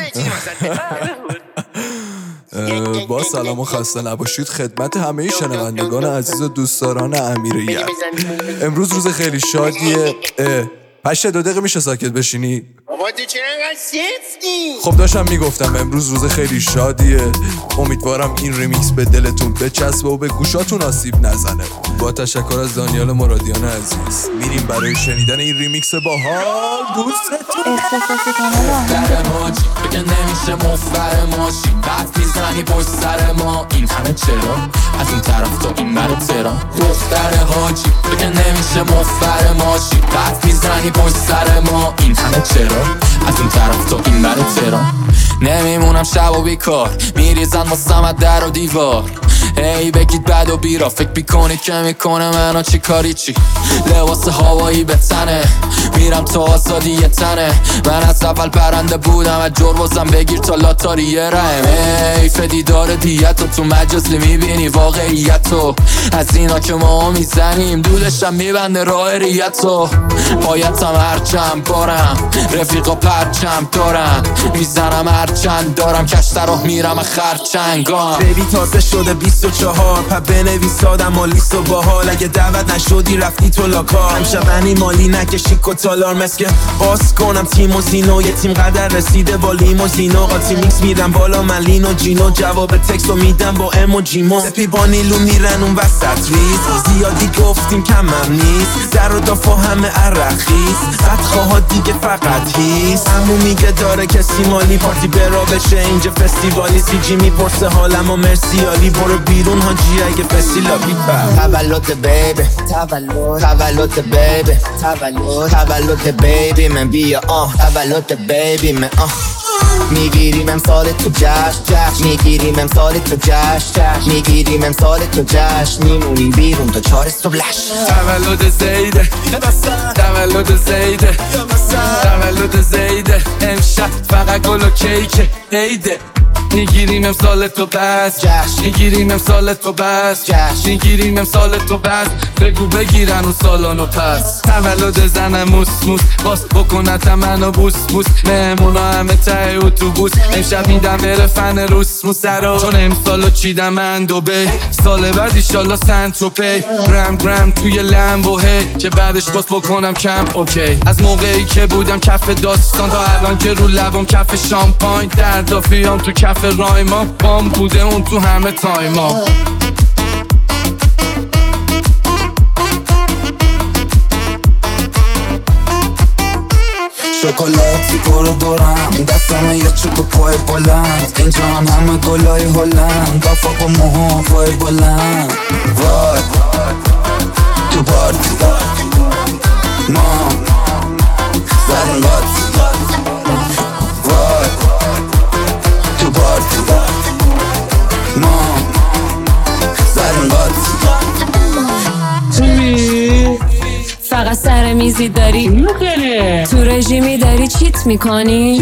با سلام و خسته نباشید خدمت همه شنوندگان عزیز و دوستداران امیریت. امروز روز خیلی شادیه. 8 دقیقه میشه ساکت بشینی؟ بابا تو چرا انقدر سفتی؟ خب داشتم میگفتم امروز روز خیلی شادیه. امیدوارم این ریمیکس به دلتون بچسبه و به گوشاتون آسیب نزنه. با تشکر از دانیال مرادیان عزیز میریم برای شنیدن این ریمیکس باحال. دوستتون در ماجی بگه نمیشه مفبر ماشی بعد میزنی پشت سر ما این همه چرا از این طرف تا این برای تران دختر حاجی بگه نمیشه مفبر ماشی بعد میزنی پشت سر ما این همه چرا از این طرف تا این برای تران نمیمونم شب و بیکار میریزن واسم در و دیوار ای بگید بد و بیرا فکر بیکنی که میکنه منو چی کاری چی لباس هوایی به تنه میرم تا آزادی یه تنه من از اول پرنده بودم از جربازم بگیر تا لاتاری یه رحم ای فدیدار دیتو تو مجازی میبینی واقعیتو از اینا که ما میزنیم دودشم میبنده راه ریتو پایتم هرچم بارم رفیقا پرچم دارم میزنم هرچند دارم کشتر راه میرم خرچنگام بیبی تازه شده 24 پا بنویس آدم و لیست و باحال اگه دعوت نشدی رفتی تو لاکار امشب بنی مالی نکشی کتالار مسکه باز کنم تیم و زینو یه تیم قدر رسیده با لیموزینو قاطی میکس میدم بالا من لین و جینو جواب تکس رو میدم با ام و جیمو سپی با نیلو میرن اون وسط ریز زیادی گفتیم کمم نیست در و دافا همه عرقیز بدخواه دیگه فقط هیست همون میگه داره کسی مالی پارتی برا بشه اینجا فستیوالی سی جی میپرسه حالم و مرسیالی برو بیرون هاجی اگه فسیلا بیپر تولد بیبی تولد بیبی تولد بیبی من بیا تولد بیبی من میگیریم امسال تو جشن میگیریم امسال تو جشن میگیریم امسال تو جشن میمونیم بیرون تا 4 صبح لش تولد زیده تولد زیده تولد زیده امشب فقط گل و کیک عیده میگیریم امسال تو بس میگیریم امسال تو بس میگیریم امسال تو بس بگو بگیرن اون سالانو پس تولد زن موس موس باز بکنت منو بوس بوس مهمونا همه ته اتوبوس امشب میدم بره فن روس موسرا چون امسالو چیدم من دوبه سال بعد ایشالله سنتروپی گرم توی لمبو هی که بعدش باز بکنم کم اوکی از موقعی که بودم کف داستان تا الان که رو لبم کف شامپاین دردافیام تو کف رایما بام بوده اون تو همه تایما شکلاتی برو دورم دستم یه چوب پای بلند اینجا همه گلای هلند دافا با موها پای بلند وای تو پارتی ما زدن باتی وای تو پارتی ما زدن باتی فقط سر میزی داری میخوره تو رژیمی داری چیت میکنی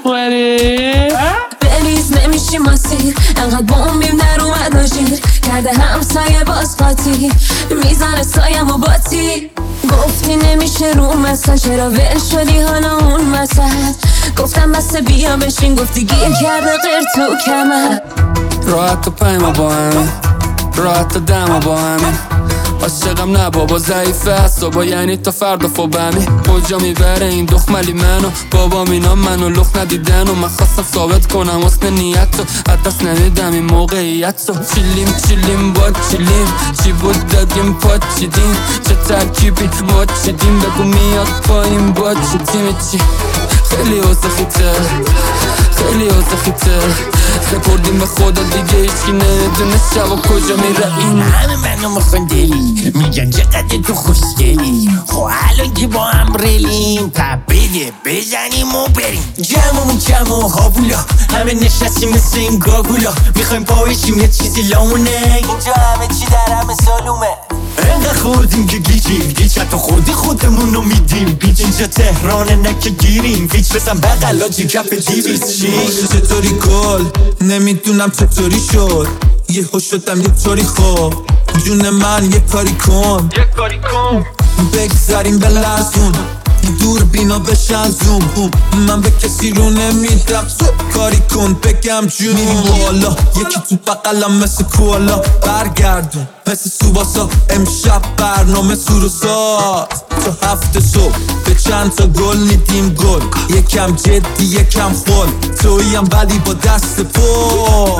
بلیز نمیشی ماسیر انقدر بومبیم در اومد ناشیر کرده همسایه باز قاطی میزنه سایم و باتی گفتی نمیشه رو مسا چرا ول شدی حالا اون مسا گفتم بسه بیا بشین گفتی گیر کرده غیر تو کمر راحت و پیما با همین راحت و دما با همین عاشقم نه بابا ضعیفه حسابا یعنی تا فردا فوبمی کجا میبره این دخملی منو بابام اینا منو لخ ندیدن و من خواستم ثابت کنم حسن نیت رو حدست نمیدم این موقعیت رو چیلیم با چیلیم چی بود دادیم پا چیدیم چه ترکیبی ما چیدیم بگو میاد پایین با چی تیمی چی خیلی اوزخیته خیلی اوزخیته سپردیم به خدا دیگه هیچکی نمیدونه شب و کجا میره این همه منو مخندلی میگن چقدر تو خوشگلی خب الان که با هم ریلیم بده بزنیم و بریم جمع و هاوولا همه نشستیم مثل این گاگولا میخوایم پاوشیم یه چیزی لامونه اینجا همه چی در همه سالومه انقدر خوردیم که گیج حتی خودمون رو میدیم بیچ اینجا تهرانه نه که گیریم ویچ بزن بقلا جی کف 206 چطوری گل نمیدونم چطوری شد یه هوش شدم یه طوری خوب جون من یه کاری کن بگذاریم به لرزون دور بینا بشن زوم من به کسی رو نمیدم کاری کن بگم جون میریم بالا یکی تو بقلم مثل کوالا برگردون مثل سوباسا امشب برنامه سوروساز تو هفته صبح به چند تا گل میدیم گل یکم جدی یکم خول توییم ولی با دست پر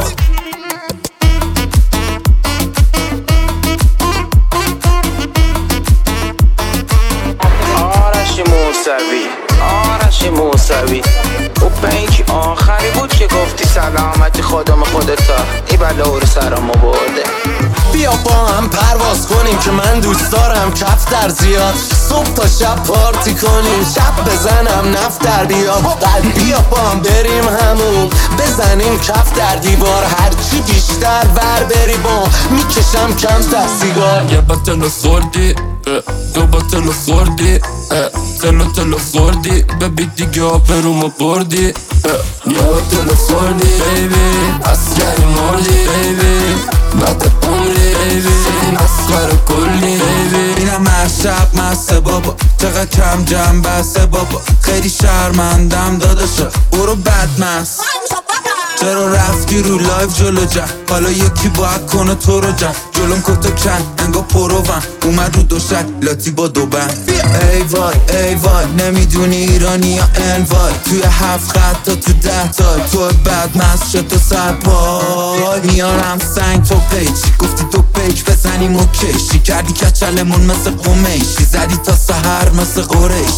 آرش موسوی او بینک آخری بود که گفتی سلامتی خودم خودتا ای بلا رو سرمو برده بیا با هم پرواز کنیم که من دوست دارم کف در زیاد صبح تا شب پارتی کنیم شب بزنم نفت در بیاد بیا با هم بریم همون بزنیم کف در دیوار هرچی بیشتر ور بری با میکشم کم تا سیگار یه با تلو خوردی دو با تلو خوردی تلو خوردی ببی دیگه آپرومو بردی یه با تلو خوردی بیبی اسکری مردی بیبی بعد عمری بیبی مسخره کلی بیبی اینم هر شب مسته بابا چقدر کم جمع بسته بابا خیلی شرمندم داداشا برو بدمست چرا رفتی رو لایف جلو جن حالا یکی باید کنه تو رو جن جلوم کتو کن انگا پرو ون اومد رو دوشک لاتی با دو بند ای وای نمیدونی ایرانی یا انوای توی 7 خط تا تو 10 تا تو بدمست شد تو سرپای میارم سنگ تو پیچی گفتی تو پیچ بزنیم و کشی کردی کچلمون مثل قمیشی زدی تا سحر مثل قریش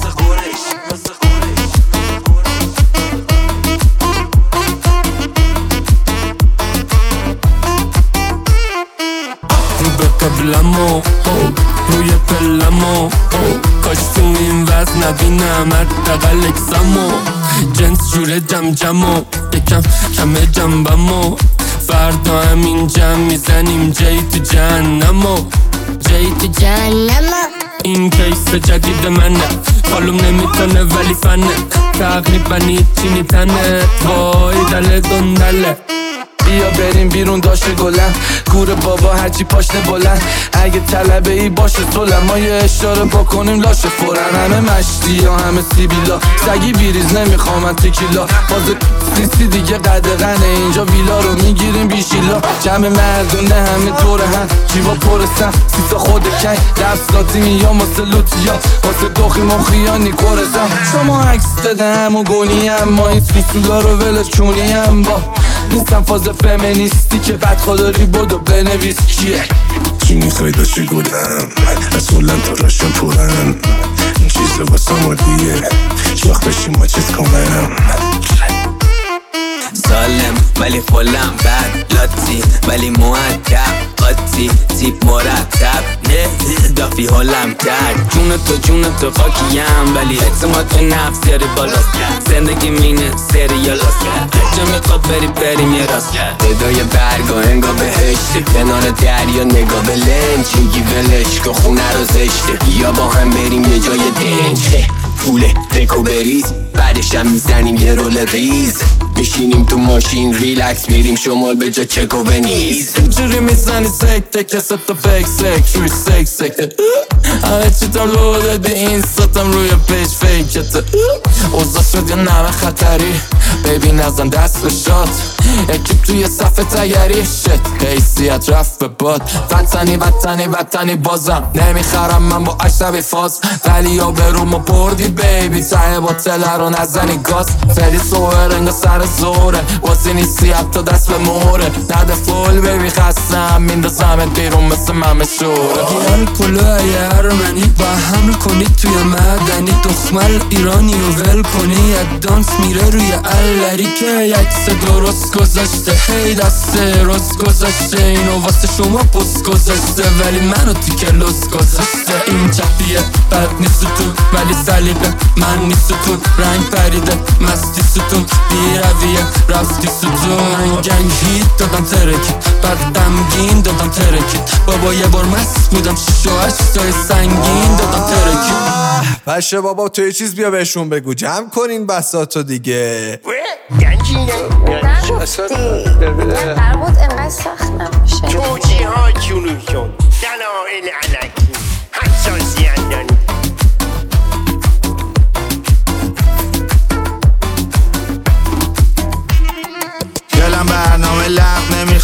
قبلمو روی پلمو کاش تو این وزن نبینم حداقل اکسمو جنس جوره جمو یکم کمه جنبمو فردا همین جمع میزنیم جی تو جهنمو این کیس جدید منه معلوم نمیکنه ولی فنه تقریبا هیچی نیتنه وای دل دندله بیا بریم بیرون داشته گلن گور بابا هرچی پاشنه بلند اگه طلبه ای باشه طولم ما یه اشاره بکنیم لاشه فورن همه مشتی یا همه سیبیلا سگی بیریز نمیخوام من تکیلا باز سیسی دیگه قدغنه اینجا ویلا رو میگیریم بیشیلا جمع مردونه همه دور هم جیبا پرسن سیسا خود کن دست لاتیمی یا واسه لوتیا واسه دوخی مخیانی کورزم شما عکس داده همو گونیم ما این سیسولا رو ولش چونیم با نیستم فاز فمینیستی که بد خداری بود و بنویس کیه چی میخوای داشتی گلم اصولا تا راشم پرم این چیز واسه مادیه شاخ بشیم ما چیز کنم سالم ولی خلم بد لاتی ولی مؤدب قاطی تیپ مرتب نه دافی حالم کرد جون تو خاکیم ولی اعتماد به نفس یاری بالاست زندگی مینه سریالاست هرجا میخواد بریم یه راست صدای برگا انگا بهشته کنار دریا نگاه به لنج میگی ولش که خونه رو زشته یا با هم بریم یه جای دنج پوله تکو بریز بعدشم میزنیم یه رول ریز میشینیم تو ماشین ریلکس میریم شمال به جا چکو بنیز اینجوری میزنی سکته که ست فیک روی سکته همه چی تا لوده به این ستم روی پیج فیکته اوضاع شد یه نمه خطری بیبی نزن دست به شاد اکیب توی صفحه تگری شت حیثیت رفت به باد وطنی بازم نمیخرم من با اشتبی فاز ولی یا بروم و بردی بیبی ته باطله رو نزنی گاز فری سوهر انگا سر زوره واسه نیستی حتی دست به موره نده فول بیبی خستم میندازمت بیرون مثل من شوره بیان کلوهای ارمنی با حمل کنی توی مدنی دخمل ایرانی و ول کنی دانس میره روی الری که یکس درست گذاشته هی دست راست گذاشته اینو واسه شما پست گذاشته ولی منو تو کلاس گذاشته این چپیه بد نیست تو ولی سلیقه من نیست تو رنگ پریده مستی ستون بی رویه رفتی ستون گنگ هیت دادم ترکید بعد غمگین دادم ترکید بابا یه بار مست بودم 6 و 8 تای سنگین دادم ترکید پشه بابا تو یه چیز بیا بهشون بگو جمع کنین بساتو دیگه قرار بود انقدر سخت نباشه توجیهاتونو کن دلایل علکی حساسیت داری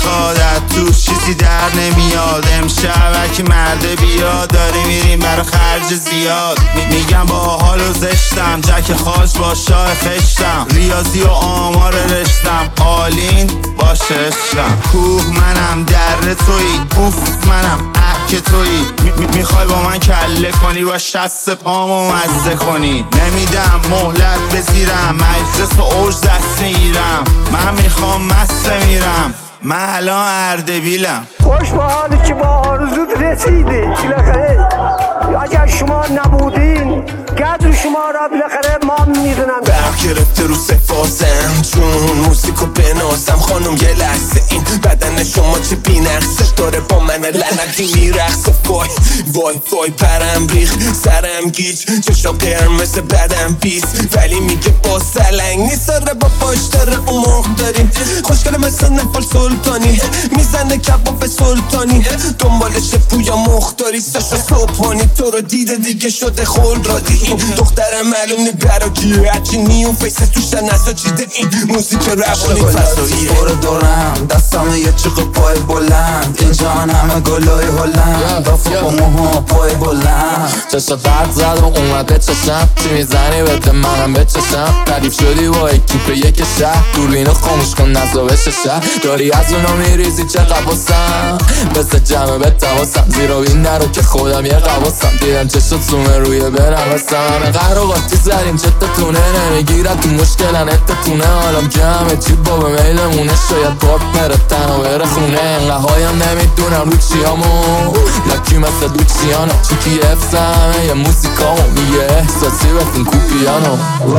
میخواد توش چیزی در نمیاد. امشب هرکی مرده بیاد داری میریم برا خرج زیاد. میگم با حال و زشتم جک خاج با شاه خشتم. ریاضی و آمار رشتم آلین باشه عشقم. کوه منم در تویی اوف منم که تویی. میخوای با من کله کنی با شست پامو مزه کنی. نمیدم مهلت بزیرم مجلس و اوج دست میگیرم. من میخوام مست میرم من الان اردبیلم. خوش به حالی که با آرزوت رسیدی. بالاخره اگر شما نبودین قدر شما را بالاخره ما میدونم. برق گرفته رو سفاسم چون موسیقو بناسم. خانم یه لحظه این بدن شما چه بینقصه داره با من لعنتی میرقصه. وای وای وای پرم ریخ سرم گیج چشا قرمز بدم بیس ولی میگه با سلنگ نیست. داره با پاش داره اون مرغ داریم خوشگله مثل نفال سلطانی میزنه کباب سلطانی دنبالش پویا مختاری ساشا صبحانی تو رو دیده دیگه شده خول رادی. این دخترم معلوم نی برا کیه هرچی نیون فیسه توش نسا چیده این موزیک روانی فضاییه. برو دورم دستم یه چیق پای بلند اینجا من همه گلای هلند دافو با موها پای بلند. چشا برد زد و اومد به چشم چی میزنی بده منم به چشم. ردیف شدی با اکیپ یک شهر دوربینو خاموش کن نزا بشه شهر. داری از اونا میریزی چه قباسم بسه جمعه به تواسم زیرا بین نرو که خودم یه قباسم. دیدم چه شد سومه روی برمستم همه قراقاتی زدیم چتتونه نمیگیرد تو مشکلن اتتونه. حالم جمعه چی با به میلمونه شاید پارتنر تنها بره خونه. انقه هایم نمیدونم رو چیامو لکی مثل دوچیانو چیکی افزمه یه موسیقامو میگه احساسی بکن کوپیانو.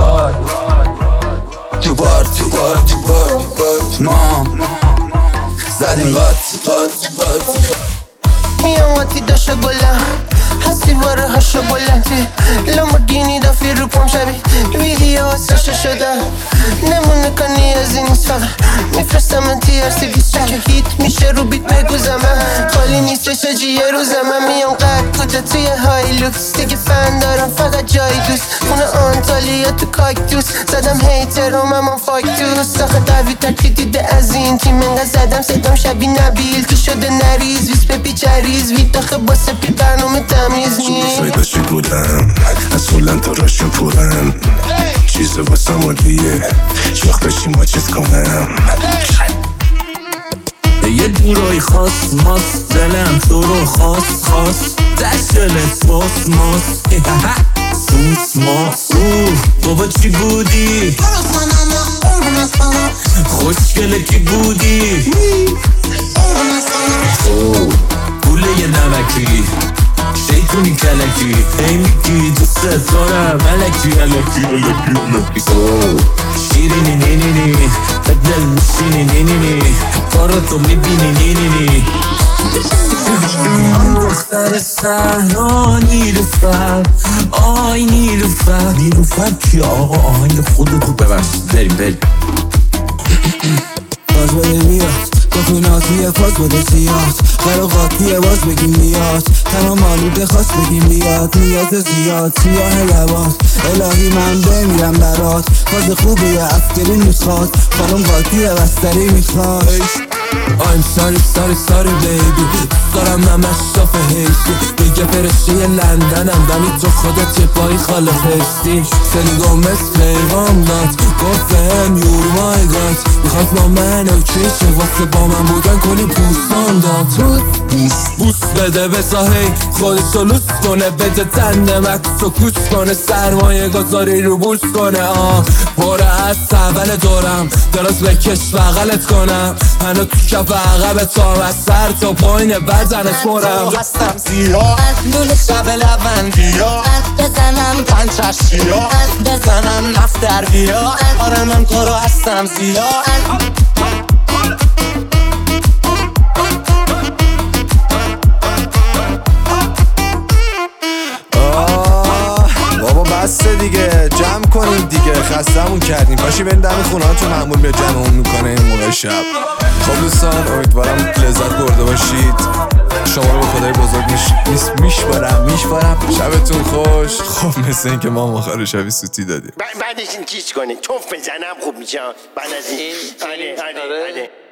تو بار مام زدیم قاطی میام واتی داشته گلم هستی باره هاشو بلندی لامبورگینی دافی رو پام شبی ویدیو سشته شده نمونه کنی از این نیست فقط میفرستم من TRC 20 که هیت میشه رو بیت بگو زمن خالی نیست رشاجی یه روز من میام قد کجا توی های لوکس دیگه فن دارم فقط جای دوست خونه آنتالیا تو کاکتوس زدم هیترم اما فاکتوس آخه قوی ترکی دیده از این تیم انقدر زدم صدام شبی نبیل که شده نریز ویس به پیچریز ویت آخه باسه پی برنامه تمیز نیست. سایدا چی بودم اصولا تا راشون پورم چیز واسم عالیه شاخ بشی ما چیز کنم. یه دورای خاص ماست دلم تو رو خواست دشتلت باس ماست سوس ماست بابا چی بودی خوشگله کی بودی پوله یه نمکی شیطونی کلکی ای میگی دوست دارم ملکی علکی شیرینی نینینی بدل میشینی نینینی کاراتو میبینی نینینی. آن دختر سهرا نیلوفر آی نیلوفر کی آقا آهنگ خودتو ببخشید بریم باز بده میاد کافیناتیه پاس بده زیاد قراقاتیه باز بگیم میاد تمام آلوده خواست بگیم بیاد نیاز زیاد سیاه لباس الهی من بمیرم برات فاز خوبیه اسکری میخواد خانم قاطیه بستری میخواد. I'm sorry baby دارم همش شافه هیستی بگه فرشته لندنم ولی تو خودت یه پایی خاله خستی. سنگام مثل پیغام داد گفتم you're my god میخواست با من اوکیشه واسه با من بودن کلی پوستان داد بوس بده بساهی خودشو لوس کنه بده تنده مکسو کوس کنه سرمایه گذاری رو بوس کنه باره از اول دورم دراز بکش بغلت کنم هنو تو کف عقبت از سر تا پایین بدنت پرم هستم زیاد لول شب لبندیا بزنم پنچشیا بزنم نفتر بیا آره من تو رو هستم زیاد. بابا بسته دیگه جمع کنید دیگه خستمون کردیم پاشی بریم دم خونهاتون معمول به جمعمون میکنه این موقع شب. خب دوستان امیدوارم لذت برده باشید. شما رو به خدای بزرگ میشبارم شبتون خوش. خب مثل این که ما مخار شبی سوتی دادیم بعدش این چیز کنه توف بزنم خوب میشه بعد از این. آره